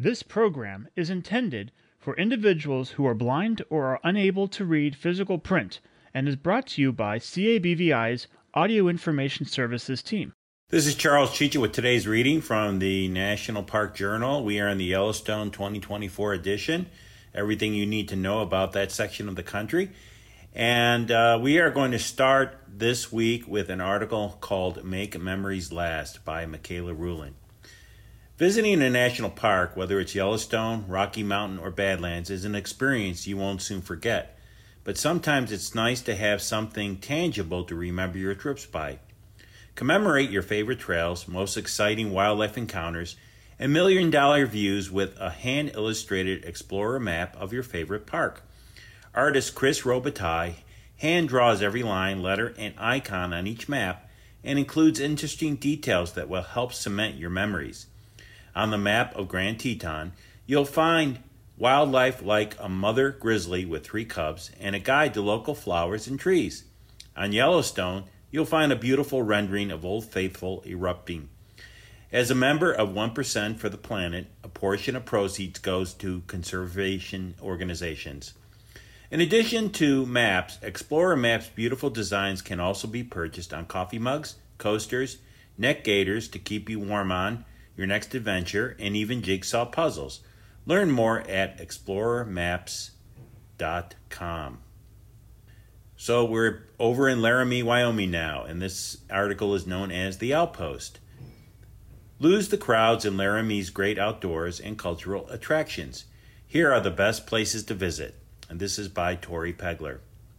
This program is intended for individuals who are blind or are unable to read physical print and is brought to you by CABVI's Audio Information Services team. This is Charles Chicha with today's reading from the National Park Journal. We are in the Yellowstone 2024 edition. Everything you need to know about that section of the country. And we are going to start this week with an article called Make Memories Last by Michaela Rulin. Visiting a national park, whether it's Yellowstone, Rocky Mountain, or Badlands, is an experience you won't soon forget. But sometimes it's nice to have something tangible to remember your trips by. Commemorate your favorite trails, most exciting wildlife encounters, and million-dollar views with a hand-illustrated explorer map of your favorite park. Artist Chris Robitaille hand draws every line, letter, and icon on each map and includes interesting details that will help cement your memories. On the map of Grand Teton, you'll find wildlife like a mother grizzly with 3 cubs and a guide to local flowers and trees. On Yellowstone, you'll find a beautiful rendering of Old Faithful erupting. As a member of 1% for the Planet, a portion of proceeds goes to conservation organizations. In addition to maps, Explorer Maps' beautiful designs can also be purchased on coffee mugs, coasters, neck gaiters to keep you warm on your next adventure, and even jigsaw puzzles. Learn more at explorermaps.com. So we're over in Laramie, Wyoming now, and this article is known as The Outpost. Lose the crowds in Laramie's great outdoors and cultural attractions. Here are the best places to visit, and this is by Tori Pegler.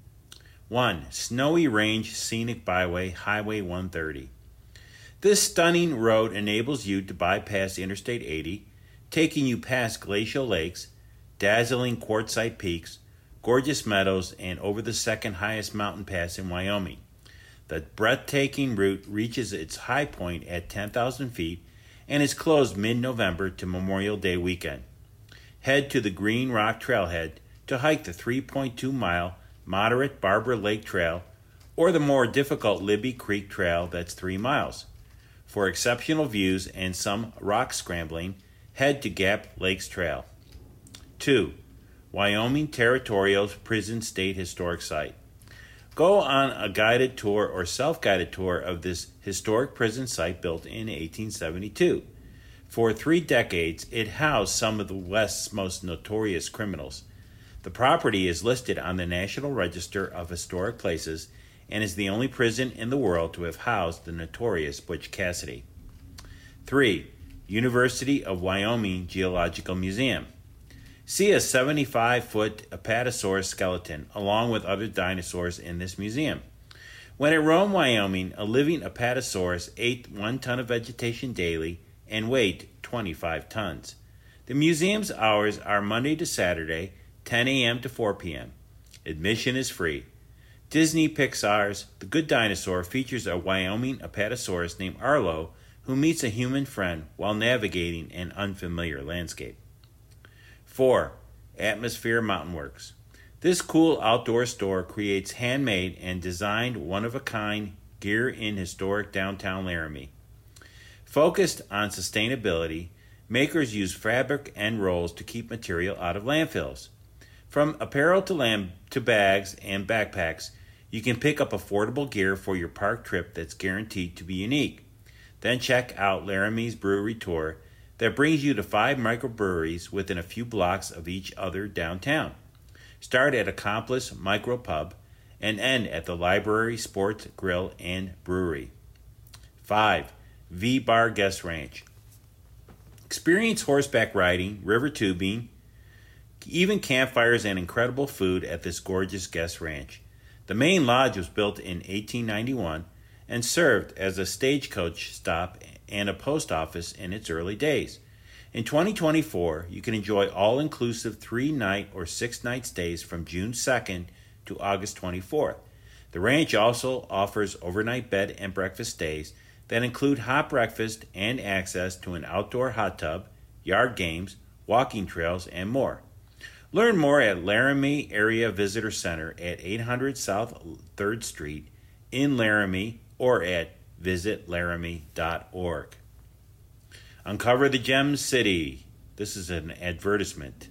1. Snowy Range Scenic Byway, Highway 130. This stunning road enables you to bypass Interstate 80, taking you past glacial lakes, dazzling quartzite peaks, gorgeous meadows, and over the second highest mountain pass in Wyoming. The breathtaking route reaches its high point at 10,000 feet and is closed mid-November to Memorial Day weekend. Head to the Green Rock Trailhead to hike the 3.2-mile moderate Barber Lake Trail or the more difficult Libby Creek Trail that's 3 miles. For exceptional views and some rock scrambling, head to Gap Lakes Trail. 2. Wyoming Territorial Prison State Historic Site. Go on a guided tour or self-guided tour of this historic prison site built in 1872. For 3 decades, it housed some of the West's most notorious criminals. The property is listed on the National Register of Historic Places and is the only prison in the world to have housed the notorious Butch Cassidy. 3. University of Wyoming Geological Museum. See a 75-foot Apatosaurus skeleton, along with other dinosaurs in this museum. When at Rome, Wyoming, a living Apatosaurus ate 1 ton of vegetation daily and weighed 25 tons. The museum's hours are Monday to Saturday, 10 a.m. to 4 p.m. Admission is free. Disney Pixar's The Good Dinosaur features a Wyoming Apatosaurus named Arlo who meets a human friend while navigating an unfamiliar landscape. 4. Atmosphere Mountain Works. This cool outdoor store creates handmade and designed one-of-a-kind gear in historic downtown Laramie. Focused on sustainability, makers use fabric and rolls to keep material out of landfills. From apparel to bags and backpacks, you can pick up affordable gear for your park trip that's guaranteed to be unique. Then check out Laramie's brewery tour that brings you to 5 microbreweries within a few blocks of each other downtown. Start at Accomplice Micropub and end at the Library Sports Grill and Brewery. 5. V-Bar Guest Ranch. Experience horseback riding, river tubing, even campfires and incredible food at this gorgeous guest ranch. The main lodge was built in 1891 and served as a stagecoach stop and a post office in its early days. In 2024, you can enjoy all-inclusive 3-night or 6-night stays from June 2nd to August 24th. The ranch also offers overnight bed and breakfast stays that include hot breakfast and access to an outdoor hot tub, yard games, walking trails, and more. Learn more at Laramie Area Visitor Center at 800 South 3rd Street in Laramie or at visitlaramie.org. Uncover the Gem City. This is an advertisement.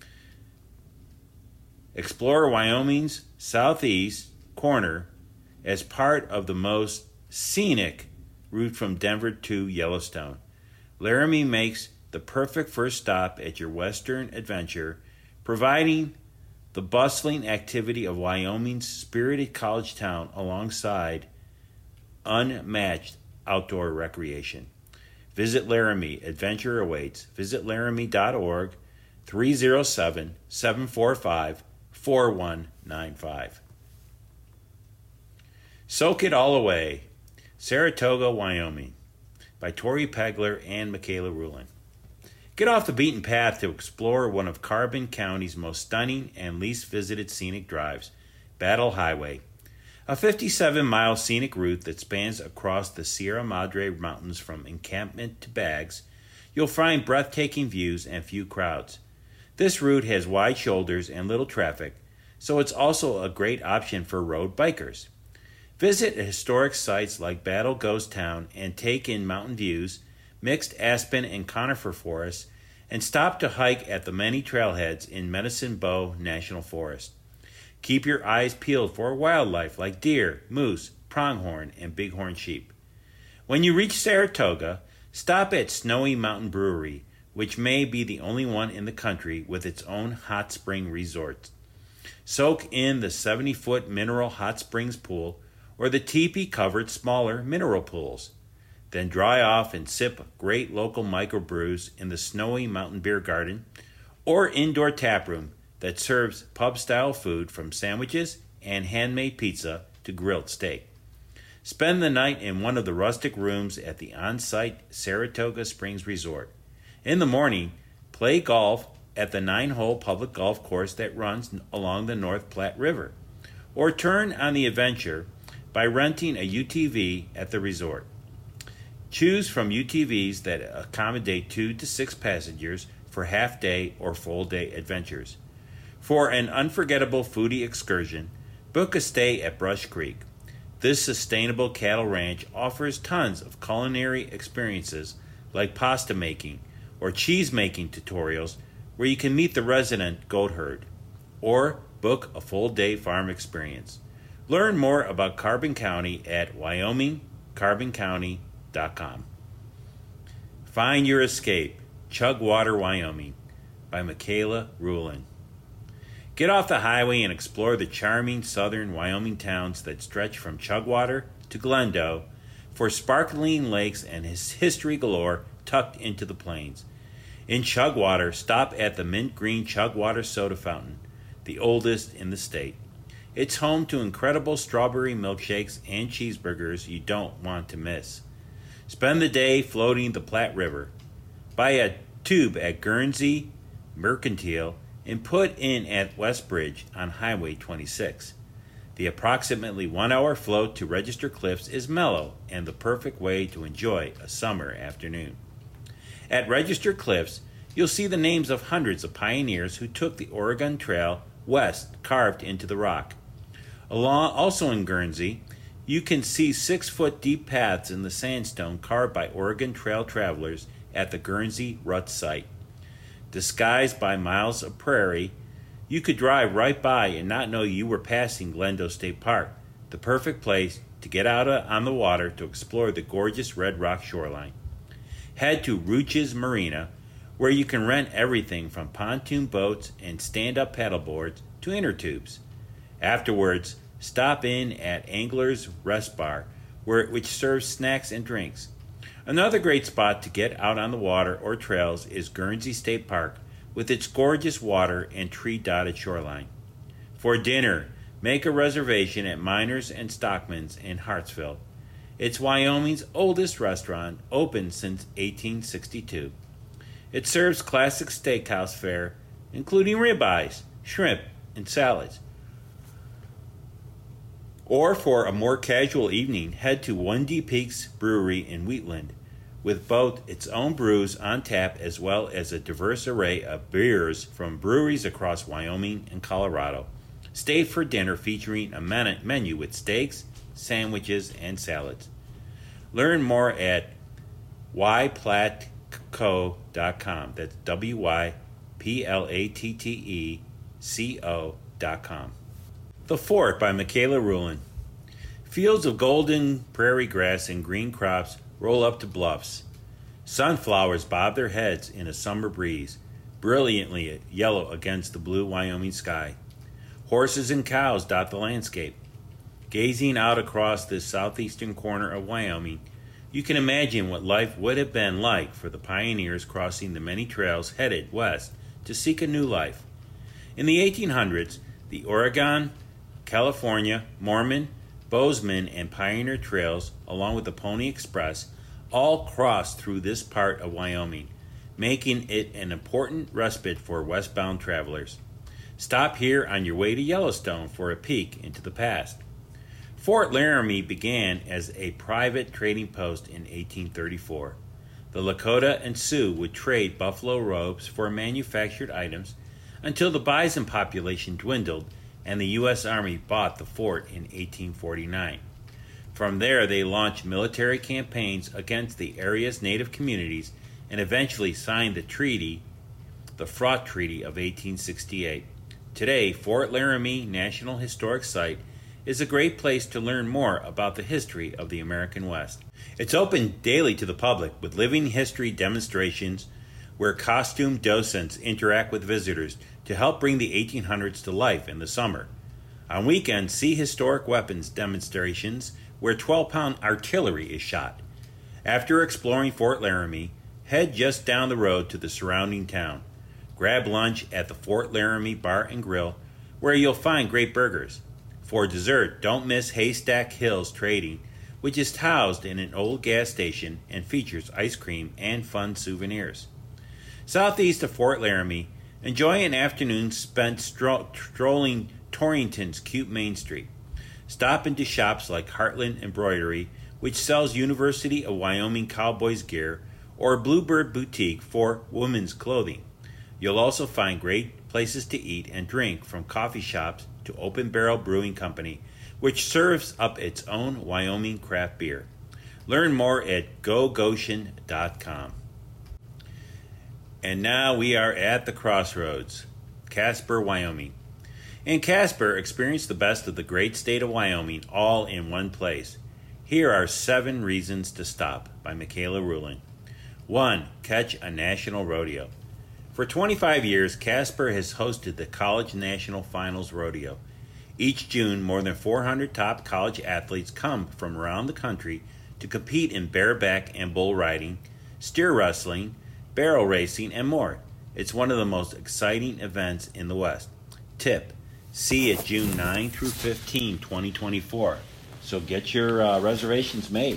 Explore Wyoming's southeast corner as part of the most scenic route from Denver to Yellowstone. Laramie makes the perfect first stop at your western adventure, providing the bustling activity of Wyoming's spirited college town alongside unmatched outdoor recreation. Visit Laramie. Adventure awaits. Visit laramie.org, 307-745-4195. Soak It All Away, Saratoga, Wyoming, by Tori Pegler and Michaela Rulin. Get off the beaten path to explore one of Carbon County's most stunning and least visited scenic drives, Battle Highway, a 57-mile scenic route that spans across the Sierra Madre Mountains from encampment to bags. You'll find breathtaking views and few crowds. This route has wide shoulders and little traffic, so it's also a great option for road bikers. Visit historic sites like Battle Ghost Town and take in mountain views, mixed aspen and conifer forests, and stop to hike at the many trailheads in Medicine Bow National Forest. Keep your eyes peeled for wildlife like deer, moose, pronghorn, and bighorn sheep. When you reach Saratoga, stop at Snowy Mountain Brewery, which may be the only one in the country with its own hot spring resort. Soak in the 70-foot mineral hot springs pool or the teepee-covered smaller mineral pools. Then dry off and sip great local microbrews in the Snowy Mountain Beer Garden or indoor tap room that serves pub-style food from sandwiches and handmade pizza to grilled steak. Spend the night in one of the rustic rooms at the on-site Saratoga Springs Resort. In the morning, play golf at the 9-hole public golf course that runs along the North Platte River, or turn on the adventure by renting a UTV at the resort. Choose from UTVs that accommodate 2 to 6 passengers for half-day or full-day adventures. For an unforgettable foodie excursion, book a stay at Brush Creek. This sustainable cattle ranch offers tons of culinary experiences like pasta making or cheese making tutorials where you can meet the resident goat herd, or book a full-day farm experience. Learn more about Carbon County at wyomingcarboncounty.com. Find Your Escape, Chugwater, Wyoming, by Michaela Rulin. Get off the highway and explore the charming southern Wyoming towns that stretch from Chugwater to Glendo for sparkling lakes and history galore tucked into the plains. In Chugwater, stop at the mint green Chugwater Soda Fountain, the oldest in the state. It's home to incredible strawberry milkshakes and cheeseburgers you don't want to miss. Spend the day floating the Platte River. Buy a tube at Guernsey Mercantile and put in at Westbridge on Highway 26. The approximately 1-hour float to Register Cliffs is mellow and the perfect way to enjoy a summer afternoon. At Register Cliffs, you'll see the names of hundreds of pioneers who took the Oregon Trail west carved into the rock. Also in Guernsey, you can see 6-foot deep paths in the sandstone carved by Oregon Trail travelers at the Guernsey Rut site. Disguised by miles of prairie, you could drive right by and not know you were passing Glendo State Park, the perfect place to get out on the water to explore the gorgeous Red Rock shoreline. Head to Ruch's Marina, where you can rent everything from pontoon boats and stand-up paddleboards to inner tubes. Afterwards, stop in at Angler's Rest Bar, which serves snacks and drinks. Another great spot to get out on the water or trails is Guernsey State Park, with its gorgeous water and tree-dotted shoreline. For dinner, make a reservation at Miners and Stockman's in Hartsville. It's Wyoming's oldest restaurant, open since 1862. It serves classic steakhouse fare, including ribeyes, shrimp, and salads. Or for a more casual evening, head to Windy Peaks Brewery in Wheatland, with both its own brews on tap as well as a diverse array of beers from breweries across Wyoming and Colorado. Stay for dinner featuring a menu with steaks, sandwiches, and salads. Learn more at wyplattco.com. That's wyplattco.com. The Fort by Michaela Rulin. Fields of golden prairie grass and green crops roll up to bluffs. Sunflowers bob their heads in a summer breeze, brilliantly yellow against the blue Wyoming sky. Horses and cows dot the landscape. Gazing out across this southeastern corner of Wyoming, you can imagine what life would have been like for the pioneers crossing the many trails headed west to seek a new life. In the 1800s, the Oregon, California, Mormon, Bozeman, and Pioneer Trails, along with the Pony Express, all crossed through this part of Wyoming, making it an important respite for westbound travelers. Stop here on your way to Yellowstone for a peek into the past. Fort Laramie began as a private trading post in 1834. The Lakota and Sioux would trade buffalo robes for manufactured items until the bison population dwindled and the U.S. Army bought the fort in 1849. From there, they launched military campaigns against the area's native communities and eventually signed the Fraught Treaty of 1868. Today, Fort Laramie National Historic Site is a great place to learn more about the history of the American West. It's open daily to the public with living history demonstrations where costumed docents interact with visitors to help bring the 1800s to life in the summer. On weekends, see historic weapons demonstrations where 12-pound artillery is shot. After exploring Fort Laramie, head just down the road to the surrounding town. Grab lunch at the Fort Laramie Bar and Grill, where you'll find great burgers. For dessert, don't miss Haystack Hills Trading, which is housed in an old gas station and features ice cream and fun souvenirs. Southeast of Fort Laramie, enjoy an afternoon spent strolling Torrington's cute Main Street. Stop into shops like Heartland Embroidery, which sells University of Wyoming Cowboys gear, or Bluebird Boutique for women's clothing. You'll also find great places to eat and drink, from coffee shops to Open Barrel Brewing Company, which serves up its own Wyoming craft beer. Learn more at gogoshen.com. And now we are at the crossroads, Casper, Wyoming. In Casper, experience the best of the great state of Wyoming all in one place. Here are 7 reasons to stop by Michaela Rulin. 1. Catch a national rodeo. For 25 years, Casper has hosted the College National Finals Rodeo. Each June, more than 400 top college athletes come from around the country to compete in bareback and bull riding, steer wrestling, barrel racing, and more. It's one of the most exciting events in the West. Tip: see it June 9 through 15, 2024. So get your reservations made.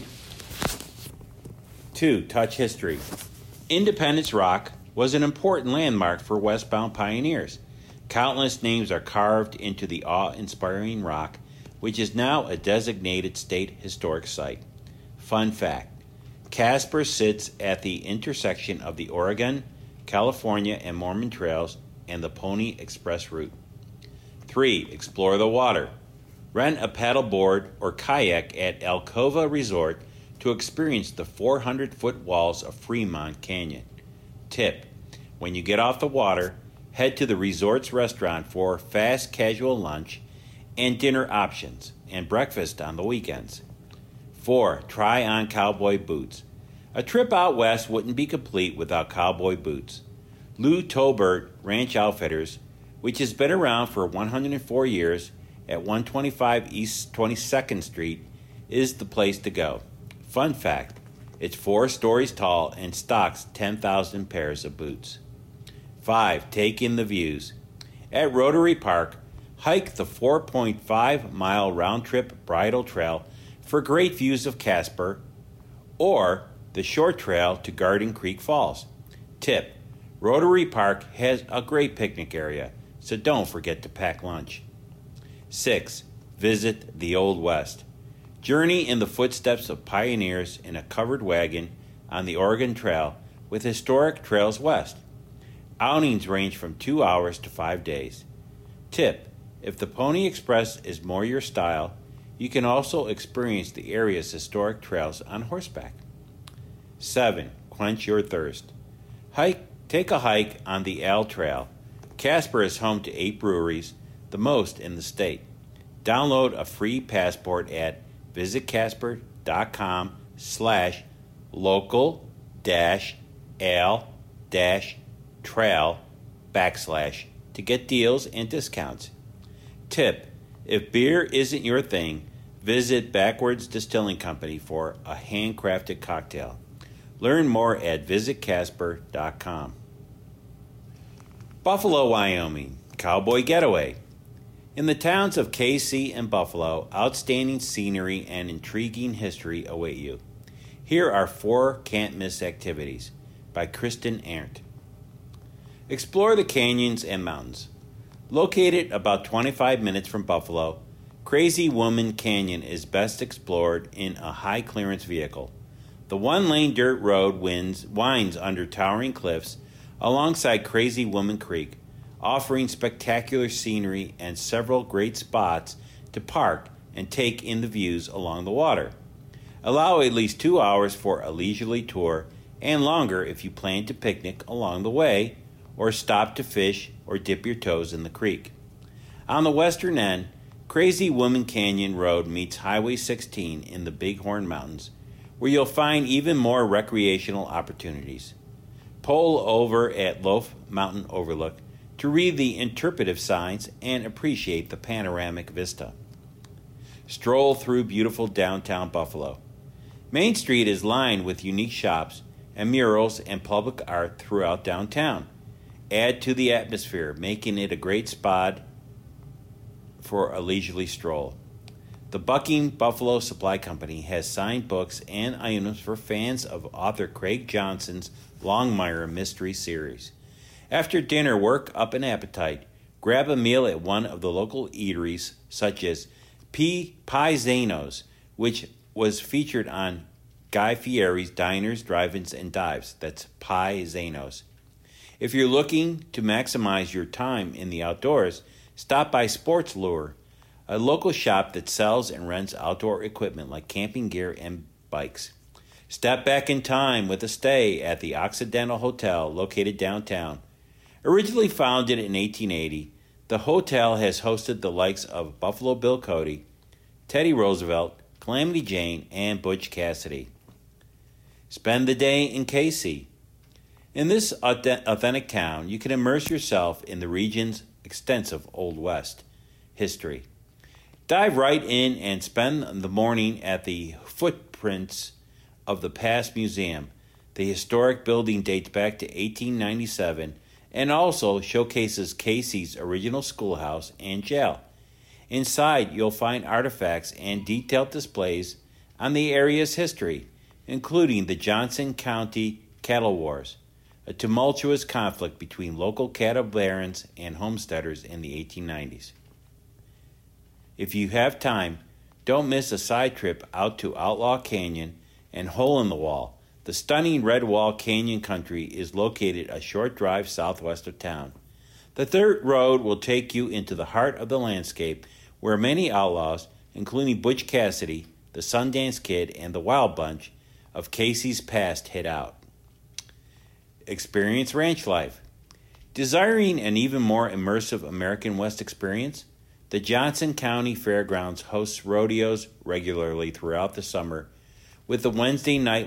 2. Touch history. Independence Rock was an important landmark for westbound pioneers. Countless names are carved into the awe-inspiring rock, which is now a designated state historic site. Fun fact: Casper sits at the intersection of the Oregon, California, and Mormon trails and the Pony Express route. 3. Explore the water. Rent a paddleboard or kayak at Alcova Resort to experience the 400-foot walls of Fremont Canyon. Tip: when you get off the water, head to the resort's restaurant for fast casual lunch and dinner options, and breakfast on the weekends. 4. Try on cowboy boots. A trip out west wouldn't be complete without cowboy boots. Lou Tolbert Ranch Outfitters, which has been around for 104 years at 125 East 22nd Street, is the place to go. Fun fact: it's 4 stories tall and stocks 10,000 pairs of boots. 5. Take in the views. At Rotary Park, hike the 4.5-mile round-trip bridle trail for great views of Casper, or the short trail to Garden Creek Falls. Tip: Rotary Park has a great picnic area, so don't forget to pack lunch. 6. Visit the Old West. Journey in the footsteps of pioneers in a covered wagon on the Oregon Trail with historic trails west. Outings range from 2 hours to 5 days. Tip: if the Pony Express is more your style, you can also experience the area's historic trails on horseback. 7. Quench your thirst. Take a hike on the Al Trail. Casper is home to 8 breweries, the most in the state. Download a free passport at visitcasper.com/local-al-trail to get deals and discounts. Tip: if beer isn't your thing, visit Backwards Distilling Company for a handcrafted cocktail. Learn more at visitcasper.com. Buffalo, Wyoming, Cowboy Getaway. In the towns of KC and Buffalo, outstanding scenery and intriguing history await you. Here are 4 can't-miss activities by Kristen Arndt. Explore the canyons and mountains. Located about 25 minutes from Buffalo, Crazy Woman Canyon is best explored in a high-clearance vehicle. The one-lane dirt road winds under towering cliffs alongside Crazy Woman Creek, offering spectacular scenery and several great spots to park and take in the views along the water. Allow at least 2 hours for a leisurely tour and longer if you plan to picnic along the way or stop to fish or dip your toes in the creek. On the western end, Crazy Woman Canyon Road meets Highway 16 in the Bighorn Mountains, where you'll find even more recreational opportunities. Pull over at Loaf Mountain Overlook to read the interpretive signs and appreciate the panoramic vista. Stroll through beautiful downtown Buffalo. Main Street is lined with unique shops and murals and public art throughout downtown. Add to the atmosphere, making it a great spot for a leisurely stroll. The Bucking Buffalo Supply Company has signed books and items for fans of author Craig Johnson's Longmire mystery series. After dinner, work up an appetite. Grab a meal at one of the local eateries, such as Pie Zano's, which was featured on Guy Fieri's Diners, Drive-Ins, and Dives. That's Pie Zano's. If you're looking to maximize your time in the outdoors, stop by Sports Lure, a local shop that sells and rents outdoor equipment like camping gear and bikes. Step back in time with a stay at the Occidental Hotel located downtown. Originally founded in 1880, the hotel has hosted the likes of Buffalo Bill Cody, Teddy Roosevelt, Calamity Jane, and Butch Cassidy. Spend the day in KC. In this authentic town, you can immerse yourself in the region's extensive Old West history. Dive right in and spend the morning at the Footprints of the Past Museum. The historic building dates back to 1897 and also showcases KC's original schoolhouse and jail. Inside, you'll find artifacts and detailed displays on the area's history, including the Johnson County Cattle Wars, a tumultuous conflict between local cattle barons and homesteaders in the 1890s. If you have time, don't miss a side trip out to Outlaw Canyon and Hole in the Wall. The stunning Red Wall Canyon country is located a short drive southwest of town. The third road will take you into the heart of the landscape where many outlaws, including Butch Cassidy, the Sundance Kid, and the Wild Bunch of KC's past hid out. Experience ranch life. Desiring an even more immersive American West experience? The Johnson County Fairgrounds hosts rodeos regularly throughout the summer, with the Wednesday night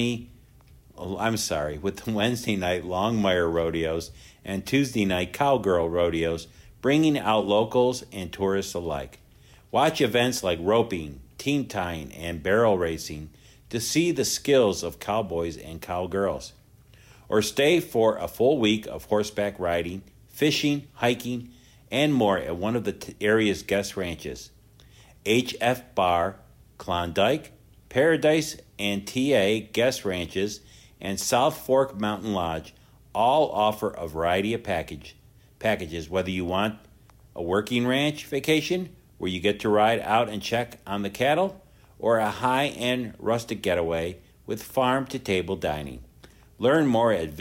Longmire rodeos and Tuesday night Cowgirl rodeos, bringing out locals and tourists alike. Watch events like roping, team tying, and barrel racing to see the skills of cowboys and cowgirls. Or stay for a full week of horseback riding, fishing, hiking, and more at one of the area's guest ranches. HF Bar, Klondike, Paradise and TA Guest Ranches, and South Fork Mountain Lodge all offer a variety of packages, whether you want a working ranch vacation where you get to ride out and check on the cattle, or a high-end rustic getaway with farm-to-table dining. Learn more at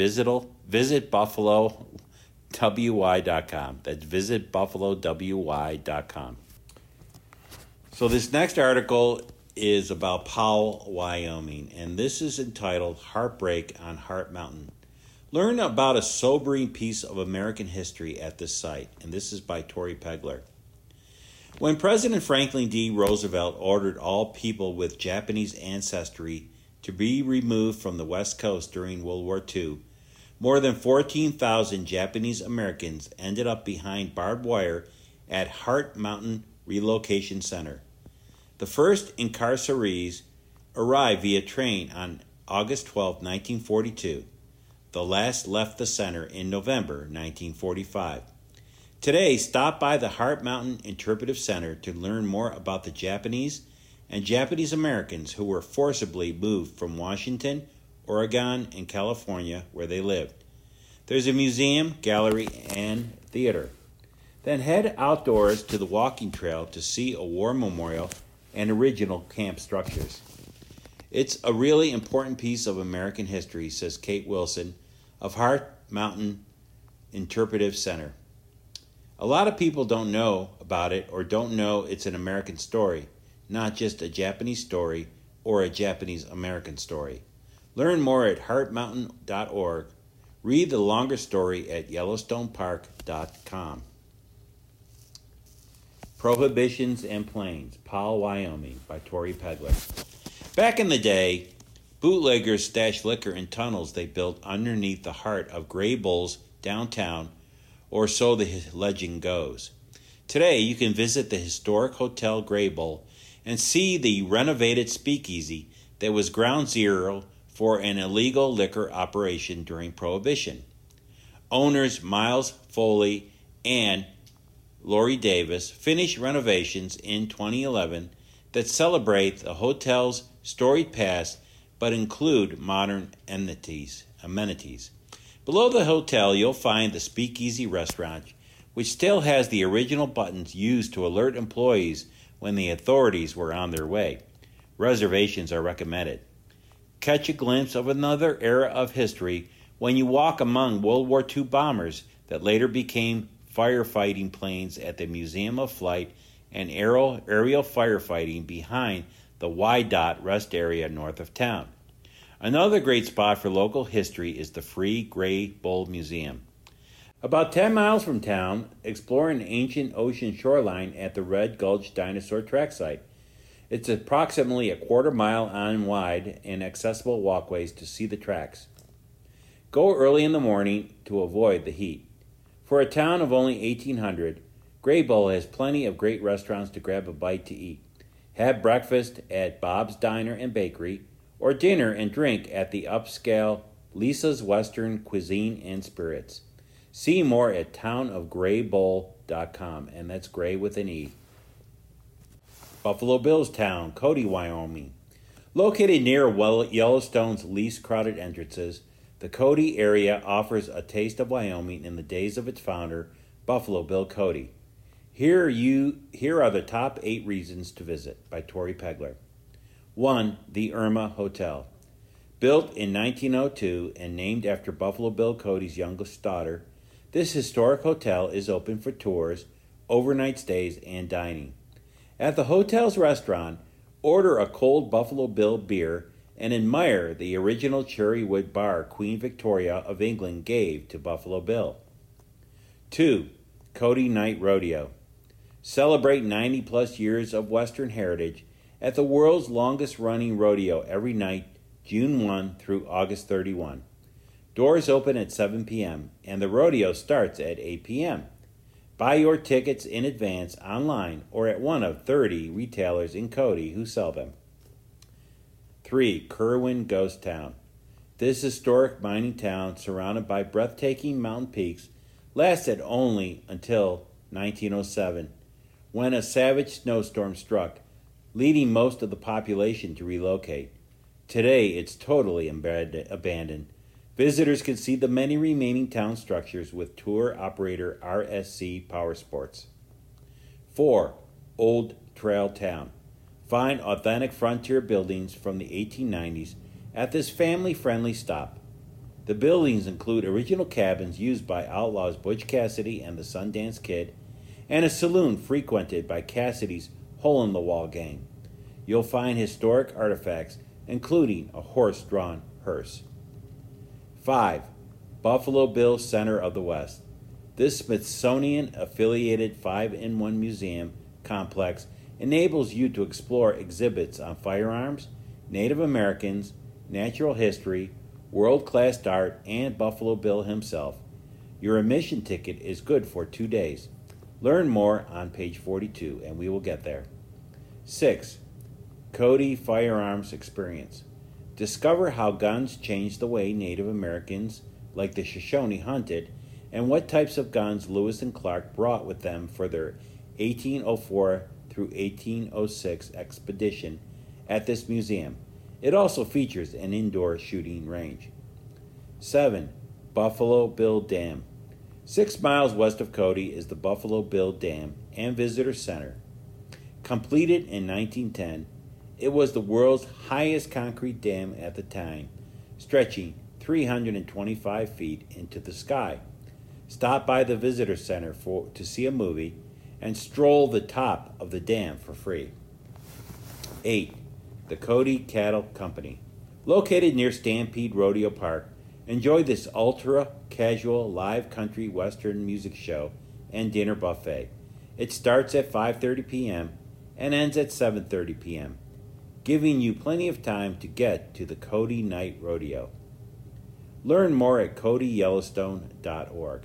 visitbuffalowy.com. That's visitbuffalowy.com. So this next article is about Powell, Wyoming, and this is entitled Heartbreak on Heart Mountain. Learn about a sobering piece of American history at this site, and this is by Tori Pegler. When President Franklin D. Roosevelt ordered all people with Japanese ancestry to be removed from the West Coast during World War II, more than 14,000 Japanese Americans ended up behind barbed wire at Hart Mountain Relocation Center. The first incarcerees arrived via train on August 12, 1942. The last left the center in November 1945. Today, stop by the Hart Mountain Interpretive Center to learn more about the Japanese and Japanese Americans who were forcibly moved from Washington, Oregon, and California, where they lived. There's a museum, gallery, and theater. Then head outdoors to the walking trail to see a war memorial and original camp structures. It's a really important piece of American history, says Kate Wilson of Hart Mountain Interpretive Center. A lot of people don't know about it or don't know it's an American story, not just a Japanese story or a Japanese American story. Learn more at heartmountain.org. Read the longer story at yellowstonepark.com. Prohibitions and Plains, Powell, Wyoming, by Tori Pegler. Back in the day, bootleggers stashed liquor in tunnels they built underneath the heart of Graybull's downtown, or so the legend goes. Today, you can visit the historic Hotel Graybull and see the renovated speakeasy that was ground zero for an illegal liquor operation during Prohibition. Owners Miles Foley and Lori Davis finished renovations in 2011 that celebrate the hotel's storied past but include modern amenities. Below the hotel, you'll find the Speakeasy restaurant, which still has the original buttons used to alert employees when the authorities were on their way. Reservations are recommended. Catch a glimpse of another era of history when you walk among World War II bombers that later became firefighting planes at the Museum of Flight and aerial firefighting behind the Y-Dot rest area north of town. Another great spot for local history is the Free Graybull Museum. About 10 miles from town, explore an ancient ocean shoreline at the Red Gulch Dinosaur Track Site. It's approximately a quarter mile on wide and accessible walkways to see the tracks. Go early in the morning to avoid the heat. For a town of only 1,800, Graybull has plenty of great restaurants to grab a bite to eat. Have breakfast at Bob's Diner and Bakery, or dinner and drink at the upscale Lisa's Western Cuisine and Spirits. See more at townofgraybull.com, and that's Gray with an E. Buffalo Bills Town, Cody, Wyoming. Located near Yellowstone's least crowded entrances, the Cody area offers a taste of Wyoming in the days of its founder, Buffalo Bill Cody. Here are the top 8 reasons to visit, by Tori Pegler. 1. The Irma Hotel. Built in 1902 and named after Buffalo Bill Cody's youngest daughter, this historic hotel is open for tours, overnight stays, and dining. At the hotel's restaurant, order a cold Buffalo Bill beer and admire the original cherry wood bar Queen Victoria of England gave to Buffalo Bill. 2. Cody Night Rodeo. Celebrate 90-plus years of Western heritage at the world's longest-running rodeo every night, June 1 through August 31. Doors open at 7 p.m., and the rodeo starts at 8 p.m. Buy your tickets in advance online or at one of 30 retailers in Cody who sell them. 3. Kerwin Ghost Town. This historic mining town, surrounded by breathtaking mountain peaks, lasted only until 1907, when a savage snowstorm struck, leading most of the population to relocate. Today, it's totally abandoned. Visitors can see the many remaining town structures with tour operator RSC Power Sports. 4. Old Trail Town. Find authentic frontier buildings from the 1890s at this family-friendly stop. The buildings include original cabins used by outlaws Butch Cassidy and the Sundance Kid, and a saloon frequented by Cassidy's Hole-in-the-Wall gang. You'll find historic artifacts, including a horse-drawn hearse. 5. Buffalo Bill Center of the West. This Smithsonian-affiliated 5-in-1 museum complex enables you to explore exhibits on firearms, Native Americans, natural history, world-class art, and Buffalo Bill himself. Your admission ticket is good for 2 days. Learn more on page 42, and we will get there. 6. Cody Firearms Experience. Discover how guns changed the way Native Americans, like the Shoshone, hunted, and what types of guns Lewis and Clark brought with them for their 1804 through 1806 expedition at this museum. It also features an indoor shooting range. 7. Buffalo Bill Dam. 6 miles west of Cody is the Buffalo Bill Dam and Visitor Center. Completed in 1910, it was the world's highest concrete dam at the time, stretching 325 feet into the sky. Stop by the Visitor Center to see a movie and stroll the top of the dam for free. 8. The Cody Cattle Company. Located near Stampede Rodeo Park, enjoy this ultra-casual live country western music show and dinner buffet. It starts at 5:30 p.m. and ends at 7:30 p.m., giving you plenty of time to get to the Cody Night Rodeo. Learn more at CodyYellowstone.org.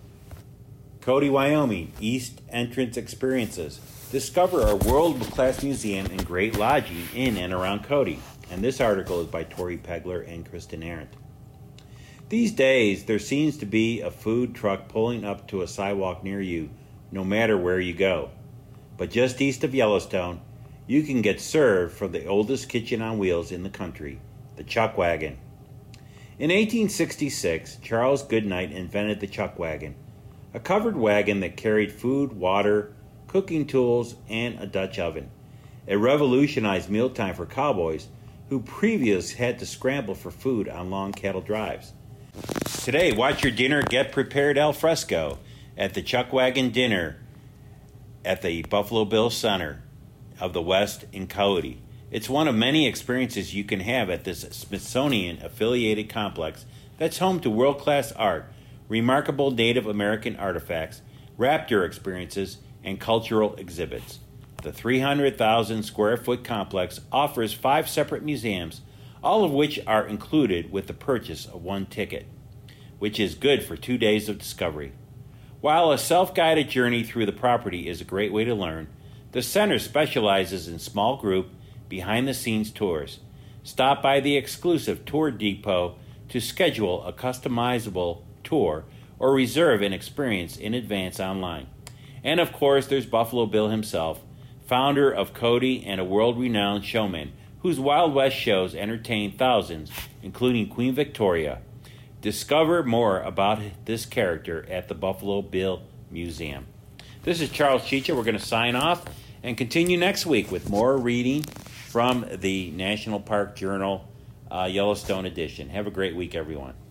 Cody, Wyoming, East Entrance Experiences. Discover our world-class museum and great lodging in and around Cody. And this article is by Tori Pegler and Kristen Arendt. These days, there seems to be a food truck pulling up to a sidewalk near you, no matter where you go. But just east of Yellowstone, you can get served from the oldest kitchen on wheels in the country, the Chuck Wagon. In 1866, Charles Goodnight invented the Chuck Wagon, a covered wagon that carried food, water, cooking tools, and a Dutch oven. It revolutionized mealtime for cowboys who previously had to scramble for food on long cattle drives. Today, watch your dinner get prepared al fresco at the Chuck Wagon Dinner at the Buffalo Bill Center of the West in Cody. It's one of many experiences you can have at this Smithsonian-affiliated complex that's home to world-class art, remarkable Native American artifacts, raptor experiences, and cultural exhibits. The 300,000 square foot complex offers 5 separate museums, all of which are included with the purchase of 1 ticket, which is good for 2 days of discovery. While a self-guided journey through the property is a great way to learn, the center specializes in small group, behind-the-scenes tours. Stop by the exclusive Tour Depot to schedule a customizable tour or reserve an experience in advance online. And of course, there's Buffalo Bill himself, founder of Cody and a world-renowned showman whose Wild West shows entertain thousands, including Queen Victoria. Discover more about this character at the Buffalo Bill Museum. This is Charles Chicha. We're going to sign off and continue next week with more reading from the National Park Journal Yellowstone edition. Have a great week, everyone.